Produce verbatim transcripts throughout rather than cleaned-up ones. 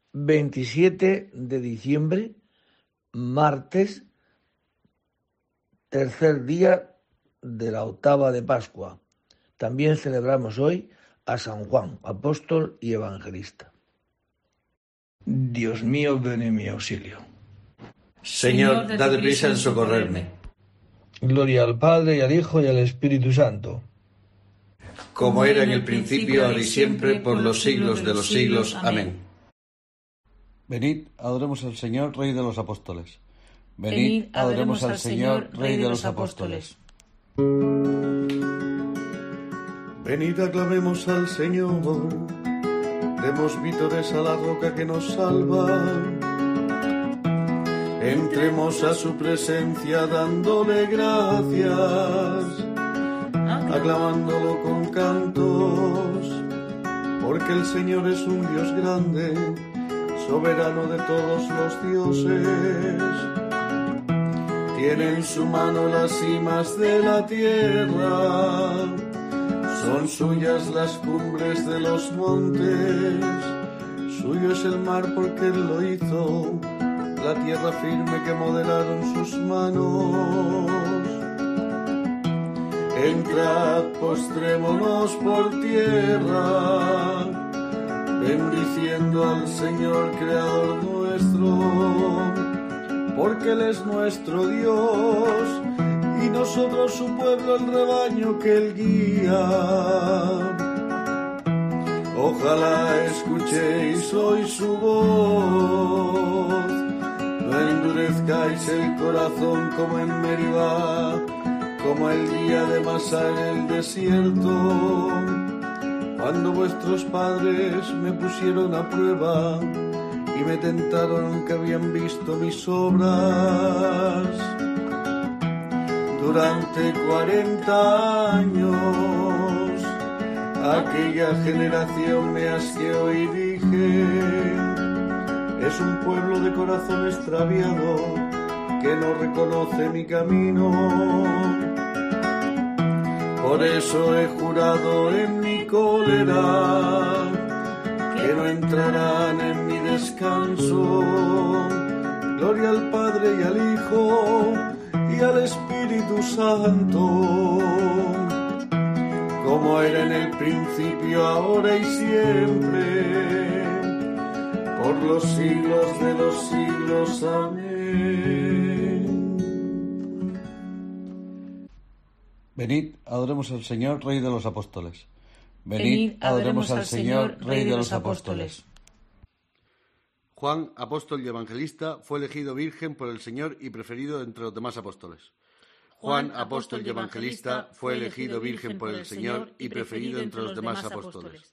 veintisiete de diciembre, martes, tercer día de la octava de Pascua. También celebramos hoy a San Juan, apóstol y evangelista. Dios mío, ven en mi auxilio. Señor, date prisa en socorrerme. Gloria al Padre, y al Hijo, y al Espíritu Santo. Como era en el principio, ahora y siempre, por los siglos de los siglos. Amén. Venid, adoremos al Señor, Rey de los Apóstoles. Venid, adoremos al Señor, Rey de los Apóstoles. Venid, aclamemos al Señor, demos vítores a la roca que nos salva. Entremos a su presencia dándole gracias, aclamándolo con cantos, porque el Señor es un Dios grande, soberano de todos los dioses. Tiene en su mano las cimas de la tierra, son suyas las cumbres de los montes, suyo es el mar porque Él lo hizo, la tierra firme que modelaron sus manos. Entrad, postrémonos por tierra, bendiciendo al Señor Creador nuestro, porque Él es nuestro Dios, y nosotros su pueblo, el rebaño que Él guía. Ojalá escuchéis hoy su voz, no endurezcáis el corazón como en Meribá, como el día de Masá en el desierto, cuando vuestros padres me pusieron a prueba y me tentaron aunque habían visto mis obras. Durante cuarenta años aquella generación me asqueó y dije: es un pueblo de corazón extraviado que no reconoce mi camino. Por eso he jurado en mi cólera que no entrarán en mi descanso. Gloria al Padre y al Hijo y al Espíritu Santo, como era en el principio, ahora y siempre, por los siglos de los siglos. Amén. Venid, adoremos al Señor, Rey de los Apóstoles. Venid, adoremos al Señor, Rey de los Apóstoles. Juan, apóstol y evangelista, fue elegido virgen por el Señor y preferido entre los demás apóstoles. Juan, apóstol y evangelista, fue elegido virgen por el Señor y preferido entre los demás apóstoles.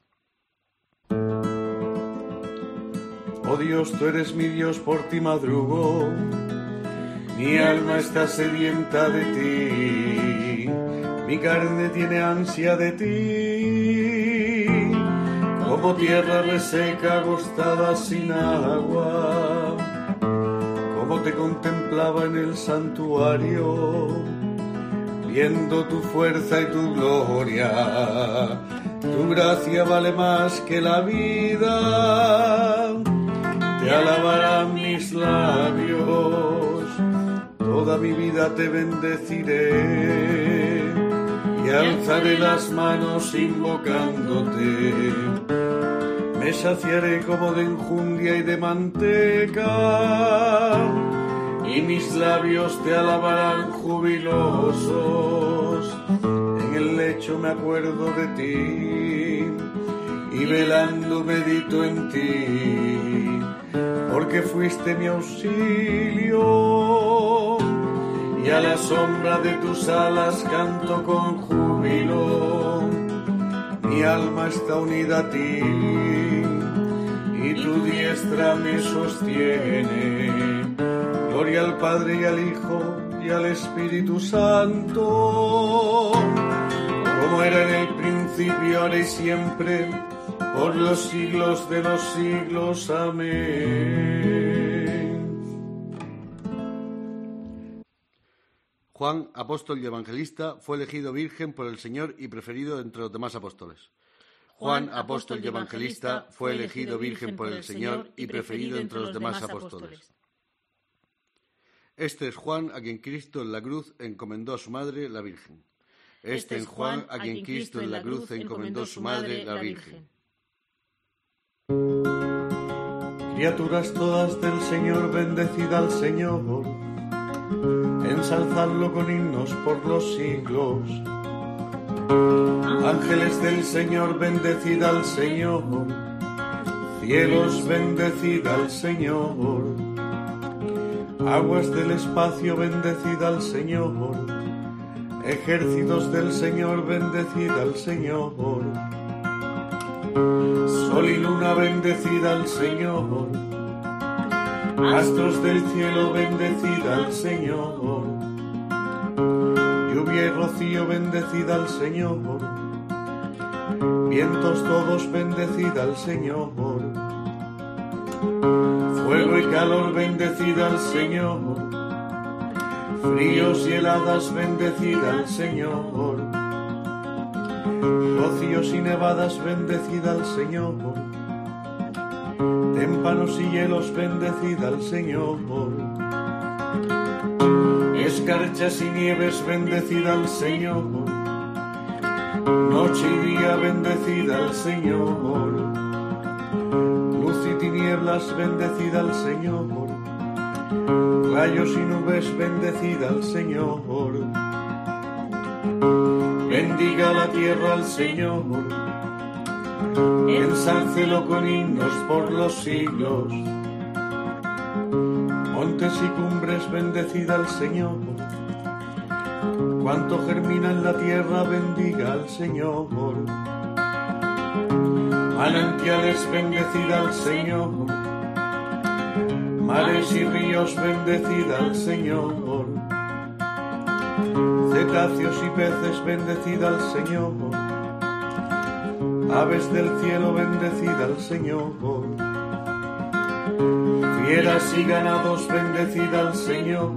Oh Dios, tú eres mi Dios, por ti madrugo, mi alma está sedienta de ti, mi carne tiene ansia de ti, como tierra reseca, agostada sin agua, como te contemplaba en el santuario, viendo tu fuerza y tu gloria, tu gracia vale más que la vida, te alabarán mis labios, toda mi vida te bendeciré y alzaré las manos invocándote. Me saciaré como de enjundia y de manteca, y mis labios te alabarán jubilosos. En el lecho me acuerdo de ti, y velando medito en ti, porque fuiste mi auxilio, y a la sombra de tus alas canto con júbilo. Mi alma está unida a ti, y tu diestra me sostiene. Gloria al Padre y al Hijo y al Espíritu Santo, como era en el principio, ahora y siempre, por los siglos de los siglos. Amén. Juan, apóstol y evangelista, fue elegido virgen por el Señor y preferido entre los demás apóstoles. Juan, apóstol y evangelista, fue elegido virgen por el Señor y preferido entre los demás apóstoles. Este es Juan, a quien Cristo en la cruz encomendó a su madre, la Virgen. Este es Juan, a quien Cristo en la cruz encomendó a su madre, la Virgen. Criaturas todas del Señor, bendecid al Señor, ensalzadlo con himnos por los siglos. Ángeles del Señor, bendecid al Señor, cielos, bendecid al Señor, aguas del espacio, bendecid al Señor, ejércitos del Señor, bendecid al Señor, sol y luna, bendecid al Señor, astros del cielo, bendecid al Señor, lluvia y rocío, bendecid al Señor, vientos todos, bendecid al Señor, fuego y calor, bendecid al Señor, fríos y heladas, bendecid al Señor, rocíos y nevadas, bendecid al Señor, témpanos y hielos, bendecid al Señor, escarchas y nieves, bendecid al Señor, noche y día, bendecid al Señor, luz y tinieblas, bendecid al Señor, rayos y nubes, bendecid al Señor, bendiga la tierra al Señor, ensálcelo con himnos por los siglos. Montes y cumbres, bendecid al Señor, cuanto germina en la tierra, bendiga al Señor. Manantiales, bendecid al Señor, mares y ríos, bendecid al Señor, cetáceos y peces, bendecid al Señor, aves del cielo, bendecid al Señor, fieras y ganados, bendecid al Señor,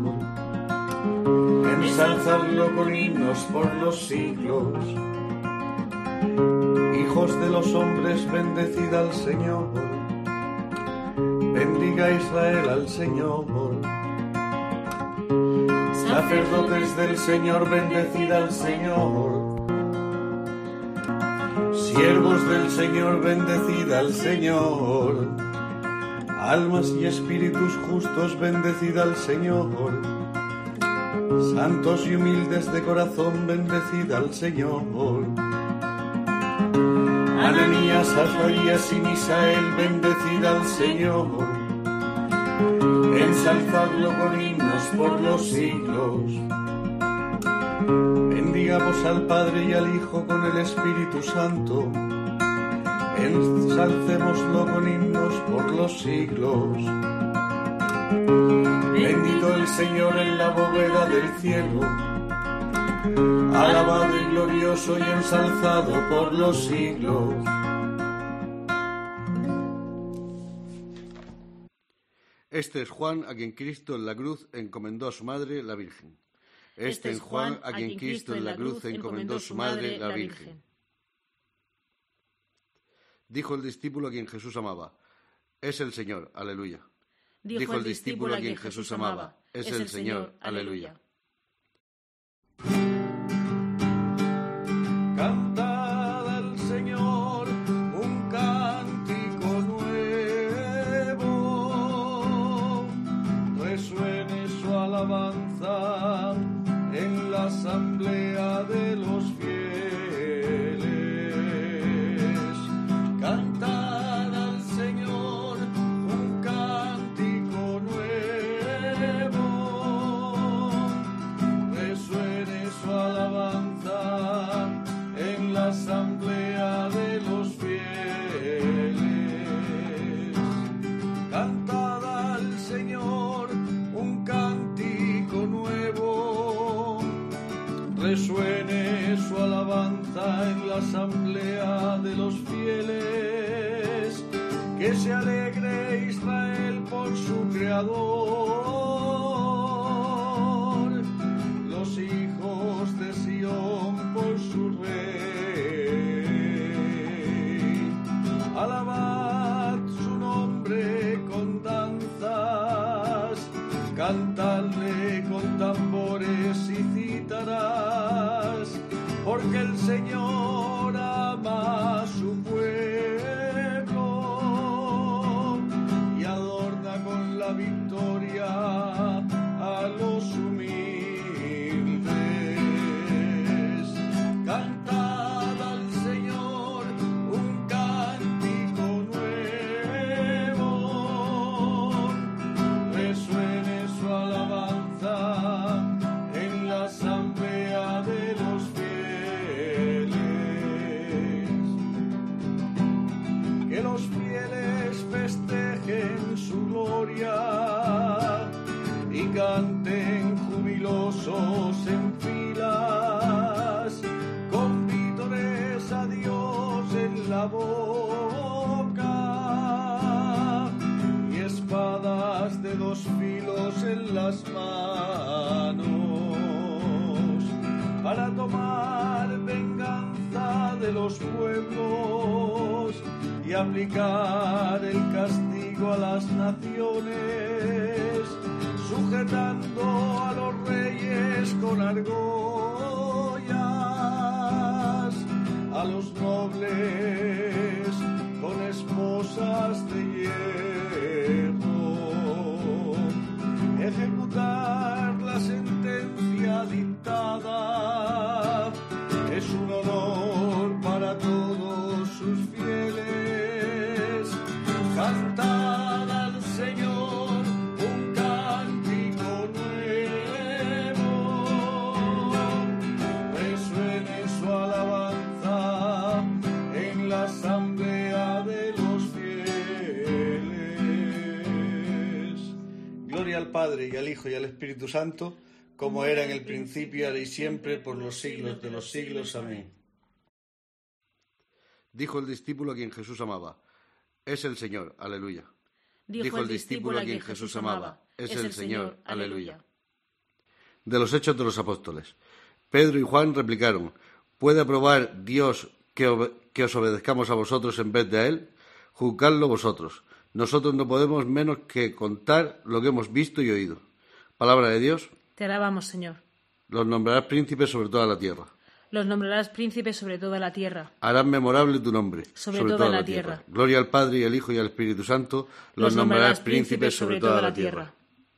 ensalzadlo con himnos por los siglos. Hijos de los hombres, bendecid al Señor, bendiga Israel al Señor. Sacerdotes del Señor, bendecid al Señor, siervos del Señor, bendecid al Señor, almas y espíritus justos, bendecid al Señor, santos y humildes de corazón, bendecid al Señor. Ananías, Azarías y Misael, bendecid al Señor, ensalzadlo con himnos por los siglos. Bendigamos al Padre y al Hijo con el Espíritu Santo, ensalcémoslo con himnos por los siglos. Bendito el Señor en la bóveda del cielo, alabado y glorioso y ensalzado por los siglos. Este es Juan, a quien Cristo en la cruz encomendó a su madre, la Virgen. Este es Juan, a quien Cristo en la cruz encomendó a su madre, la Virgen. Dijo el discípulo a quien Jesús amaba: es el Señor, aleluya. Dijo el discípulo a quien Jesús amaba: es el Señor, aleluya. Cantad al Señor un cántico nuevo, resuene su alabanza en la asamblea de los fieles. Cantad al Señor un cántico nuevo, resuene su alabanza en la asamblea de los fieles. Cantad al Señor un cántico nuevo, resuene su alabanza en la asamblea de los fieles. Que se alegre Israel por su Creador, los hijos de Sión por su Rey. gritarás, porque el Señor ama a su pueblo y adorna con la victoria a los humildes. Cantad al Señor un cántico nuevo, resuene su alabanza en la asamblea de los fieles. Que los fieles festejen su gloria y canten jubilosos en filas, con vítores a Dios en la boca y espadas de dos filos en las manos, para tomar venganza de los pueblos y aplicar el castigo a las naciones, sujetando a los reyes con argollas, a los nobles con esposas de hierro, ejecutar la sentencia dictada es un honor para todos sus fieles. Cantad al Señor un cántico nuevo, resuene su alabanza en la asamblea de los fieles. Gloria al Padre y al Hijo y al Espíritu Santo, como era en el principio, ahora y siempre, por los siglos de los siglos. Amén. Dijo el discípulo a quien Jesús amaba: es el Señor, aleluya. Dijo el discípulo a quien Jesús amaba: es el Señor, aleluya. De los Hechos de los Apóstoles. Pedro y Juan replicaron: ¿puede aprobar Dios que, ob- que os obedezcamos a vosotros en vez de a Él? Juzgadlo vosotros. Nosotros no podemos menos que contar lo que hemos visto y oído. Palabra de Dios. Te alabamos, Señor. Los nombrarás príncipes sobre toda la tierra. Los nombrarás príncipes sobre toda la tierra. Harán memorable tu nombre Sobre toda la tierra. Gloria al Padre y al Hijo y al Espíritu Santo. Los, nombrarás príncipes sobre toda la tierra.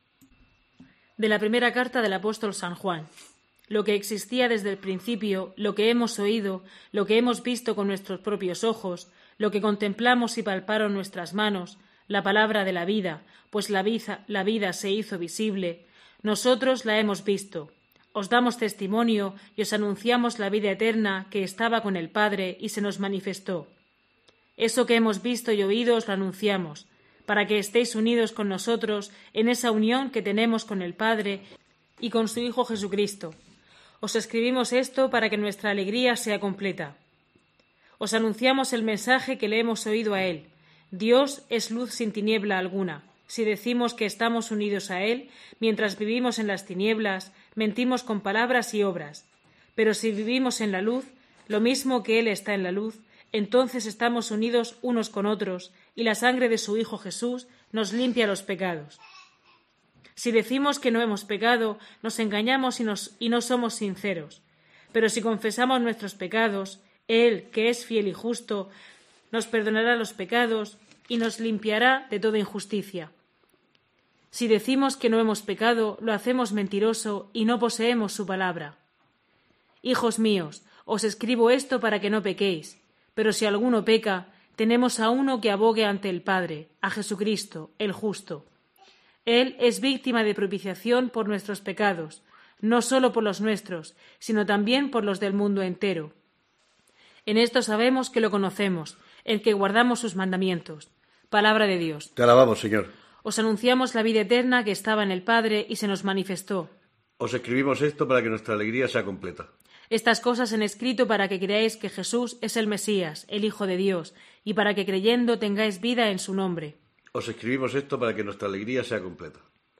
De la primera carta del apóstol San Juan. Lo que existía desde el principio, lo que hemos oído, lo que hemos visto con nuestros propios ojos, lo que contemplamos y palparon nuestras manos, la palabra de la vida, pues la vida, la vida se hizo visible. Nosotros la hemos visto. Os damos testimonio y os anunciamos la vida eterna que estaba con el Padre y se nos manifestó. Eso que hemos visto y oído os lo anunciamos, para que estéis unidos con nosotros en esa unión que tenemos con el Padre y con su Hijo Jesucristo. Os escribimos esto para que nuestra alegría sea completa. Os anunciamos el mensaje que le hemos oído a Él. Dios es luz sin tiniebla alguna. Si decimos que estamos unidos a Él, mientras vivimos en las tinieblas, mentimos con palabras y obras. Pero si vivimos en la luz, lo mismo que Él está en la luz, entonces estamos unidos unos con otros, y la sangre de su Hijo Jesús nos limpia los pecados. Si decimos que no hemos pecado, nos engañamos y, nos, y no somos sinceros. Pero si confesamos nuestros pecados, Él, que es fiel y justo, nos perdonará los pecados y nos limpiará de toda injusticia. Si decimos que no hemos pecado, lo hacemos mentiroso y no poseemos su palabra. Hijos míos, os escribo esto para que no pequéis, pero si alguno peca, tenemos a uno que abogue ante el Padre, a Jesucristo, el justo. Él es víctima de propiciación por nuestros pecados, no solo por los nuestros, sino también por los del mundo entero. En esto sabemos que lo conocemos, en que guardamos sus mandamientos. Palabra de Dios. Te alabamos, Señor. Os anunciamos la vida eterna que estaba en el Padre y se nos manifestó. Os escribimos esto para que nuestra alegría sea completa. Estas cosas han escrito para que creáis que Jesús es el Mesías, el Hijo de Dios, y para que creyendo tengáis vida en su nombre. Os escribimos esto para que nuestra alegría sea completa.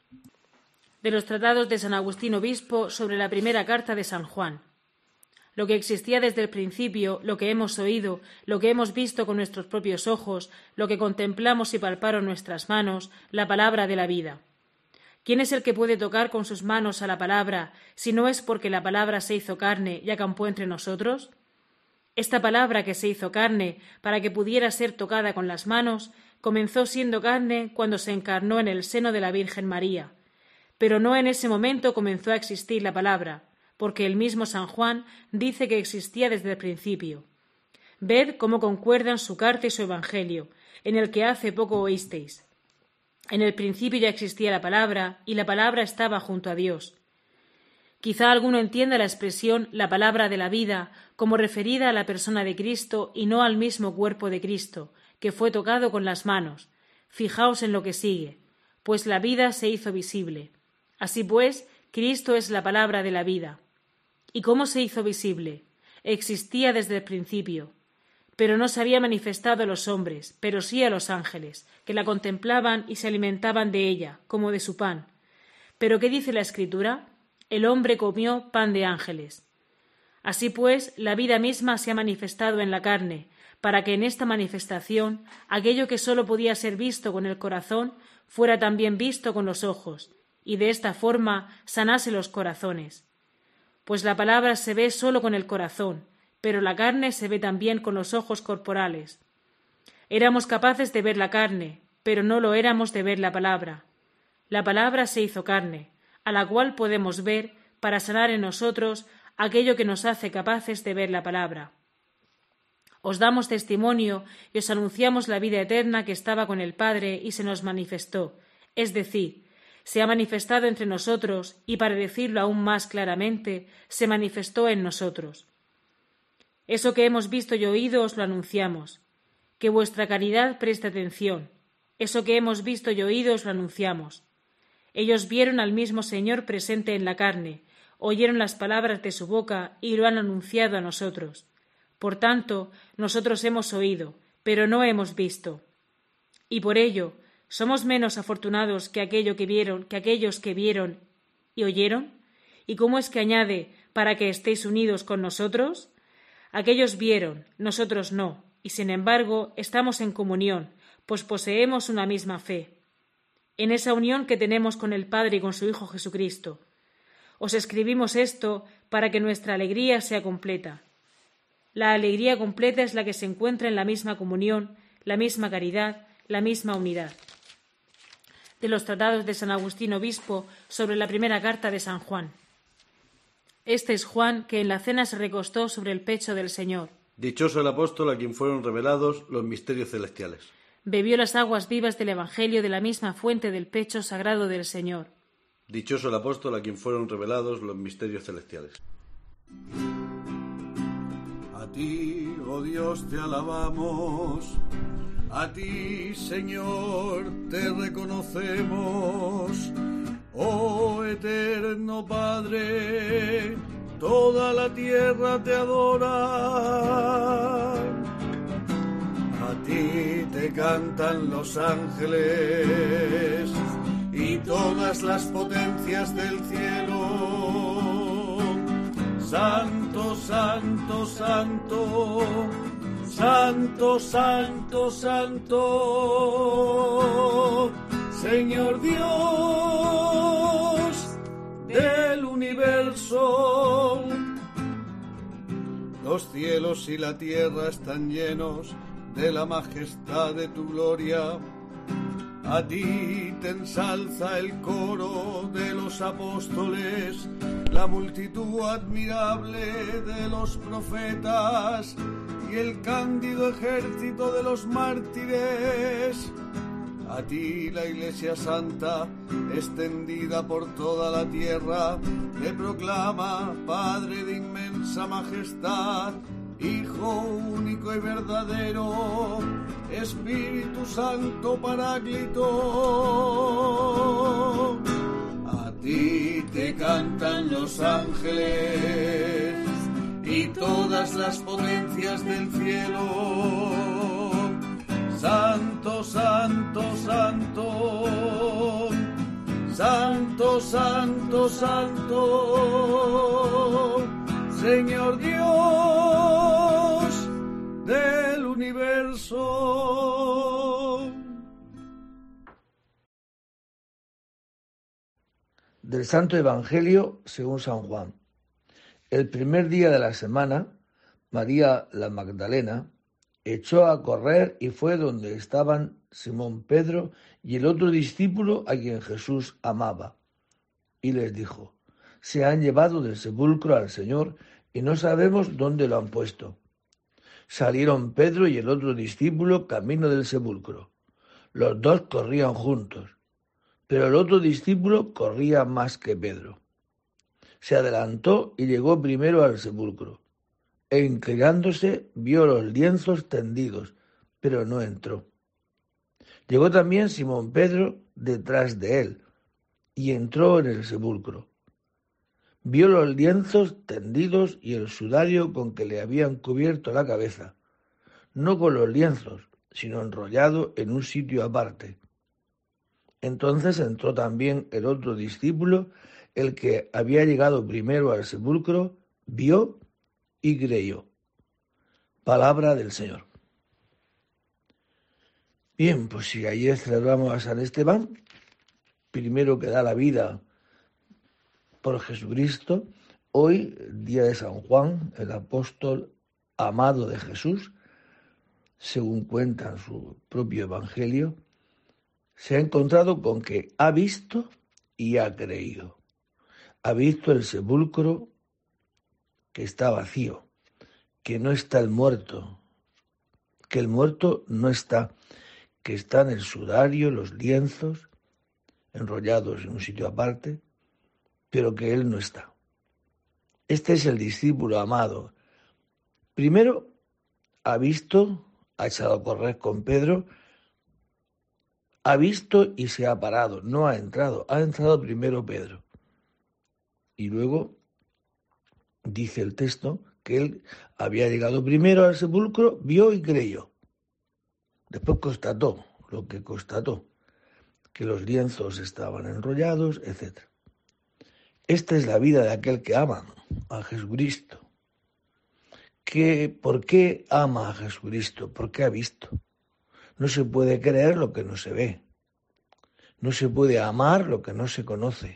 De los tratados de San Agustín Obispo sobre la primera carta de San Juan. Lo que existía desde el principio, lo que hemos oído, lo que hemos visto con nuestros propios ojos, lo que contemplamos y palparon nuestras manos, la palabra de la vida. ¿Quién es el que puede tocar con sus manos a la palabra, si no es porque la palabra se hizo carne y acampó entre nosotros? Esta palabra que se hizo carne para que pudiera ser tocada con las manos, comenzó siendo carne cuando se encarnó en el seno de la Virgen María. Pero no en ese momento comenzó a existir la palabra, porque el mismo San Juan dice que existía desde el principio. Ved cómo concuerdan su carta y su evangelio, en el que hace poco oísteis. En el principio ya existía la palabra, y la palabra estaba junto a Dios. Quizá alguno entienda la expresión la palabra de la vida como referida a la persona de Cristo y no al mismo cuerpo de Cristo, que fue tocado con las manos. Fijaos en lo que sigue, pues la vida se hizo visible. Así pues, Cristo es la palabra de la vida. ¿Y cómo se hizo visible? Existía desde el principio, pero no se había manifestado a los hombres, pero sí a los ángeles, que la contemplaban y se alimentaban de ella, como de su pan. ¿Pero qué dice la Escritura? El hombre comió pan de ángeles. Así pues, la vida misma se ha manifestado en la carne, para que en esta manifestación aquello que sólo podía ser visto con el corazón fuera también visto con los ojos, y de esta forma sanase los corazones. Pues la palabra se ve sólo con el corazón, pero la carne se ve también con los ojos corporales. Éramos capaces de ver la carne, pero no lo éramos de ver la palabra. La palabra se hizo carne, a la cual podemos ver para sanar en nosotros aquello que nos hace capaces de ver la palabra. Os damos testimonio y os anunciamos la vida eterna que estaba con el Padre y se nos manifestó, es decir, se ha manifestado entre nosotros y, para decirlo aún más claramente, se manifestó en nosotros. Eso que hemos visto y oído os lo anunciamos. Que vuestra caridad preste atención. Eso que hemos visto y oído os lo anunciamos. Ellos vieron al mismo Señor presente en la carne, oyeron las palabras de su boca y lo han anunciado a nosotros. Por tanto, nosotros hemos oído, pero no hemos visto. Y por ello, ¿somos menos afortunados que, aquello que, vieron, que aquellos que vieron y oyeron? ¿Y cómo es que añade, para que estéis unidos con nosotros? Aquellos vieron, nosotros no, y sin embargo estamos en comunión, pues poseemos una misma fe. En esa unión que tenemos con el Padre y con su Hijo Jesucristo. Os escribimos esto para que nuestra alegría sea completa. La alegría completa es la que se encuentra en la misma comunión, la misma caridad, la misma unidad. De los tratados de San Agustín Obispo sobre la primera carta de San Juan. Este es Juan, que en la cena se recostó sobre el pecho del Señor. Dichoso el apóstol a quien fueron revelados los misterios celestiales. Bebió las aguas vivas del Evangelio de la misma fuente del pecho sagrado del Señor. Dichoso el apóstol a quien fueron revelados los misterios celestiales. A ti, oh Dios, te alabamos. A ti, Señor, te reconocemos. Oh eterno Padre, toda la tierra te adora. A ti te cantan los ángeles y todas las potencias del cielo. Santo, santo, santo, santo, santo, santo, Señor Dios del universo. Los cielos y la tierra están llenos de la majestad de tu gloria. A ti te ensalza el coro de los apóstoles, la multitud admirable de los profetas y el cándido ejército de los mártires. A ti la Iglesia Santa, extendida por toda la tierra, te proclama Padre de inmensa majestad, Hijo único y verdadero, Espíritu Santo Paráclito. A ti te cantan los ángeles y todas las potencias del cielo. Santo, santo, santo, santo, santo, santo, Señor Dios del universo. Del Santo Evangelio según San Juan. El primer día de la semana, María la Magdalena echó a correr y fue donde estaban Simón Pedro y el otro discípulo a quien Jesús amaba. Y les dijo: se han llevado del sepulcro al Señor y no sabemos dónde lo han puesto. Salieron Pedro y el otro discípulo camino del sepulcro. Los dos corrían juntos, pero el otro discípulo corría más que Pedro. Se adelantó y llegó primero al sepulcro, e inclinándose vio los lienzos tendidos, pero no entró. Llegó también Simón Pedro detrás de él, y entró en el sepulcro. Vio los lienzos tendidos y el sudario con que le habían cubierto la cabeza, no con los lienzos, sino enrollado en un sitio aparte. Entonces entró también el otro discípulo, el que había llegado primero al sepulcro, vio y creyó. Palabra del Señor. Bien, pues si ayer celebramos a San Esteban, primero que da la vida por Jesucristo, hoy, día de San Juan, el apóstol amado de Jesús, según cuenta en su propio Evangelio, se ha encontrado con que ha visto y ha creído. Ha visto el sepulcro que está vacío, que no está el muerto, que el muerto no está, que están el sudario, los lienzos, enrollados en un sitio aparte, pero que él no está. Este es el discípulo amado. Primero ha visto, ha echado a correr con Pedro, ha visto y se ha parado, no ha entrado, ha entrado primero Pedro. Y luego dice el texto que él había llegado primero al sepulcro, vio y creyó. Después constató lo que constató, que los lienzos estaban enrollados, etcétera. Esta es la vida de aquel que ama a Jesucristo. ¿Qué, ¿Por qué ama a Jesucristo? Porque ha visto. No se puede creer lo que no se ve. No se puede amar lo que no se conoce.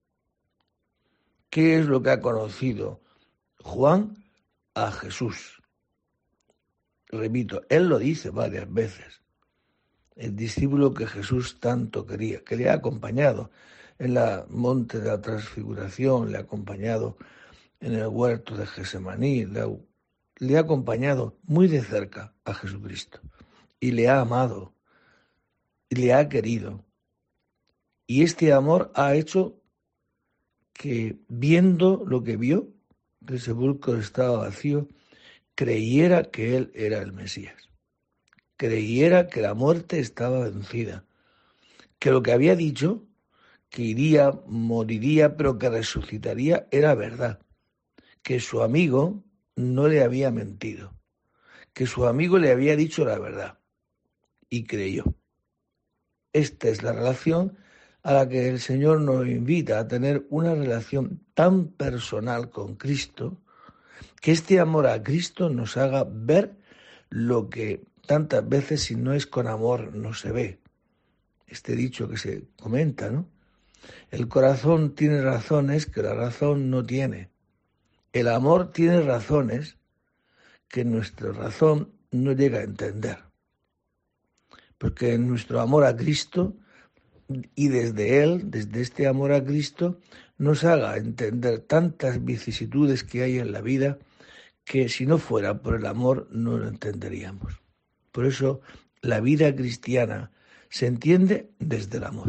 ¿Qué es lo que ha conocido Juan? A Jesús. Repito, él lo dice varias veces. El discípulo que Jesús tanto quería, que le ha acompañado en la monte de la transfiguración, le ha acompañado en el huerto de Getsemaní, le ha, le ha acompañado muy de cerca a Jesucristo y le ha amado y le ha querido. Y este amor ha hecho que, viendo lo que vio, que el sepulcro estaba vacío, creyera que él era el Mesías, creyera que la muerte estaba vencida, que lo que había dicho, que iría, moriría, pero que resucitaría, era verdad, que su amigo no le había mentido, que su amigo le había dicho la verdad, y creyó. Esta es la relación a la que el Señor nos invita, a tener una relación tan personal con Cristo, que este amor a Cristo nos haga ver lo que tantas veces, si no es con amor, no se ve. Este dicho que se comenta, ¿no? El corazón tiene razones que la razón no tiene. El amor tiene razones que nuestra razón no llega a entender. Porque en nuestro amor a Cristo, y desde Él, desde este amor a Cristo, nos haga entender tantas vicisitudes que hay en la vida que si no fuera por el amor no lo entenderíamos. Por eso la vida cristiana se entiende desde el amor.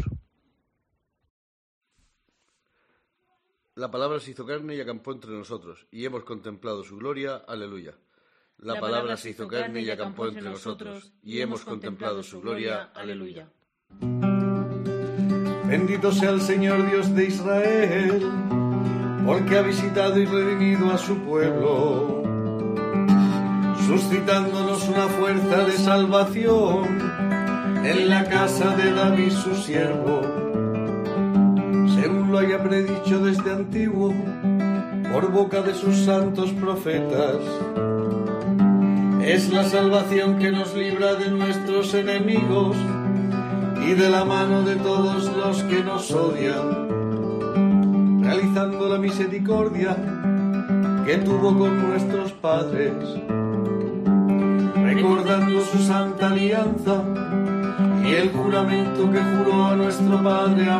La palabra se hizo carne y acampó entre nosotros, y hemos contemplado su gloria. Aleluya. La, La palabra se hizo carne y acampó entre nosotros, y hemos contemplado su gloria. Aleluya. Bendito sea el Señor Dios de Israel, porque ha visitado y redimido a su pueblo, suscitándonos una fuerza de salvación en la casa de David su siervo, según lo haya predicho desde antiguo por boca de sus santos profetas. Es la salvación que nos libra de nuestros enemigos y de la mano de todos los que nos odian, realizando la misericordia que tuvo con nuestros padres, recordando su santa alianza y el juramento que juró a nuestro padre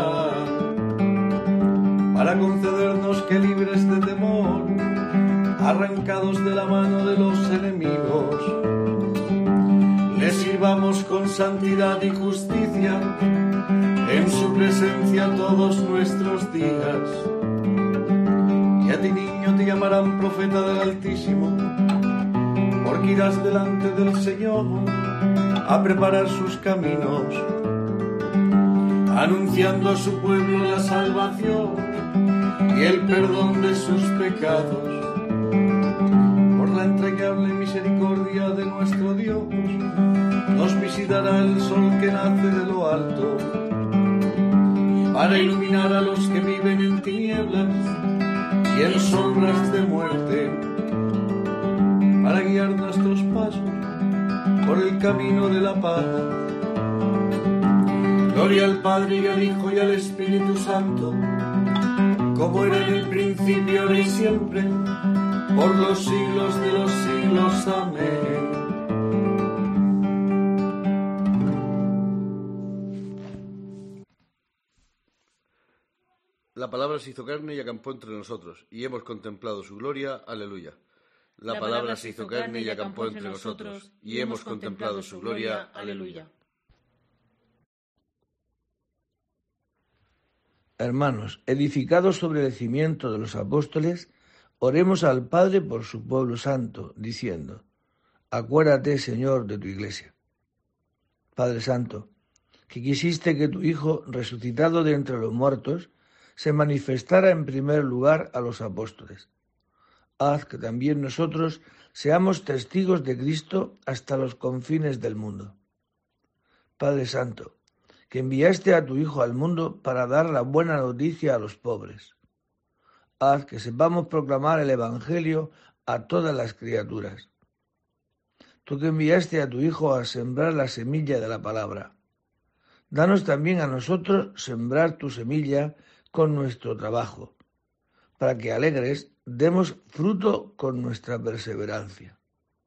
Abraham, para concedernos que libres de temor, arrancados de la mano de los enemigos, le sirvamos con santidad y justicia en su presencia todos nuestros días. Y a ti, niño, te llamarán profeta del Altísimo, porque irás delante del Señor a preparar sus caminos, anunciando a su pueblo la salvación y el perdón de sus pecados. Por la entrañable misericordia de nuestro Dios, nos visitará el sol que nace de lo alto, para iluminar a los que viven en tinieblas y en sombras de muerte, para guiar nuestros pasos por el camino de la paz. Gloria al Padre y al Hijo y al Espíritu Santo, como era en el principio, ahora y siempre, por los siglos de los siglos. Amén. La palabra se hizo carne y acampó entre nosotros, y hemos contemplado su gloria. Aleluya. La, La palabra se hizo carne y acampó entre nosotros, y hemos contemplado su gloria. Aleluya. Hermanos, edificados sobre el cimiento de los apóstoles, oremos al Padre por su pueblo santo, diciendo: acuérdate, Señor, de tu iglesia. Padre Santo, que quisiste que tu Hijo, resucitado de entre los muertos, se manifestara en primer lugar a los apóstoles. Haz que también nosotros seamos testigos de Cristo hasta los confines del mundo. Padre Santo, que enviaste a tu Hijo al mundo para dar la buena noticia a los pobres. Haz que sepamos proclamar el Evangelio a todas las criaturas. Tú que enviaste a tu Hijo a sembrar la semilla de la palabra, danos también a nosotros sembrar tu semilla con nuestro trabajo, para que alegres demos fruto con nuestra perseverancia.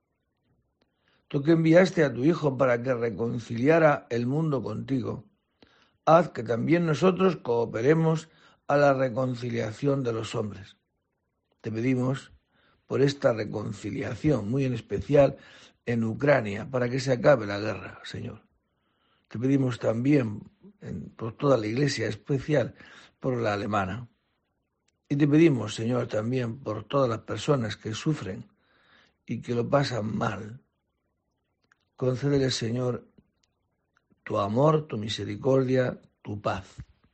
Tú que enviaste a tu Hijo para que reconciliara el mundo contigo, haz que también nosotros cooperemos a la reconciliación de los hombres. Te pedimos por esta reconciliación, muy en especial en Ucrania, para que se acabe la guerra, Señor. Te pedimos también en, por toda la Iglesia, especial por la alemana. Y te pedimos, Señor, también por todas las personas que sufren y que lo pasan mal. Concédeles, Señor, tu amor, tu misericordia, tu paz.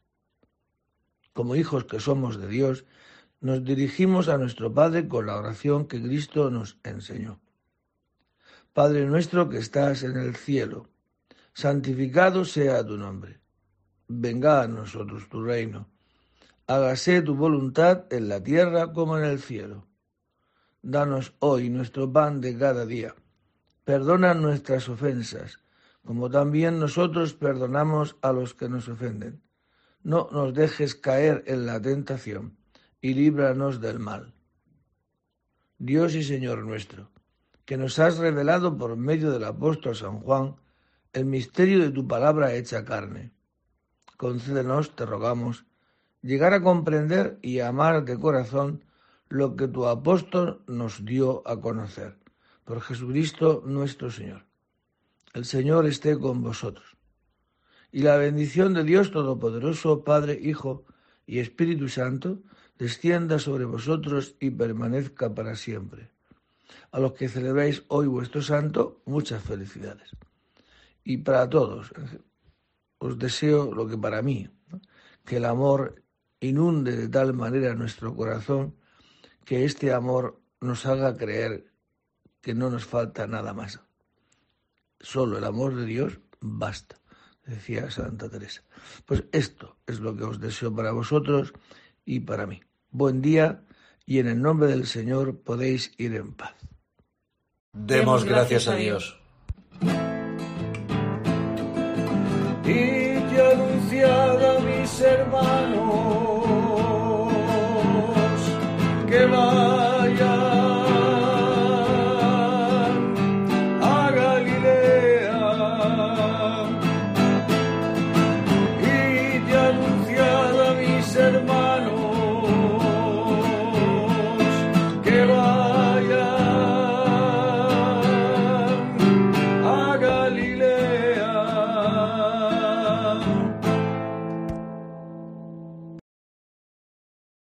Como hijos que somos de Dios, nos dirigimos a nuestro Padre con la oración que Cristo nos enseñó. Padre nuestro que estás en el cielo, santificado sea tu nombre. Venga a nosotros tu reino. Hágase tu voluntad en la tierra como en el cielo. Danos hoy nuestro pan de cada día. Perdona nuestras ofensas, como también nosotros perdonamos a los que nos ofenden. No nos dejes caer en la tentación, y líbranos del mal. Dios y Señor nuestro, que nos has revelado por medio del apóstol San Juan el misterio de tu palabra hecha carne. Concédenos, te rogamos, llegar a comprender y a amar de corazón lo que tu apóstol nos dio a conocer. Por Jesucristo nuestro Señor. El Señor esté con vosotros. Y la bendición de Dios Todopoderoso, Padre, Hijo y Espíritu Santo, descienda sobre vosotros y permanezca para siempre. A los que celebráis hoy vuestro santo, muchas felicidades. Y para todos, os deseo lo que para mí, ¿no? Que el amor inunde de tal manera nuestro corazón, que este amor nos haga creer que no nos falta nada más. Solo el amor de Dios basta, decía Santa Teresa. Pues esto es lo que os deseo para vosotros y para mí. Buen día, y en el nombre del Señor podéis ir en paz. Demos gracias a Dios. Y que anunciad a mis hermanos